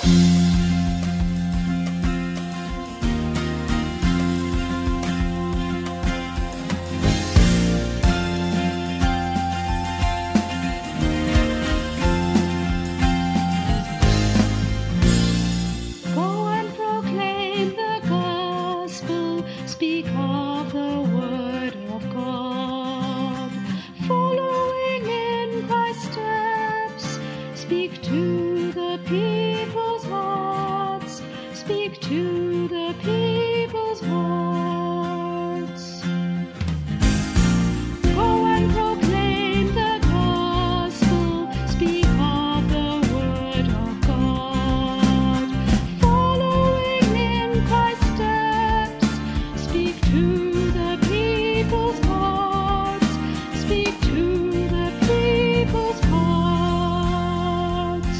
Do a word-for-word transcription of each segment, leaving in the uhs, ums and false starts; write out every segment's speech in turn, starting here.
Speak of the word of God, following in Christ's steps. Speak to the people's hearts, speak to the people's hearts. Go and proclaim the gospel, speak of the word of God, following in Christ's steps. Speak to the people's hearts, speak to the people's hearts.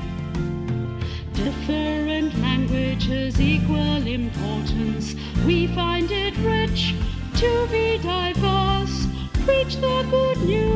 Different languages, equal importance. We find it rich to be diverse. Preach the good news.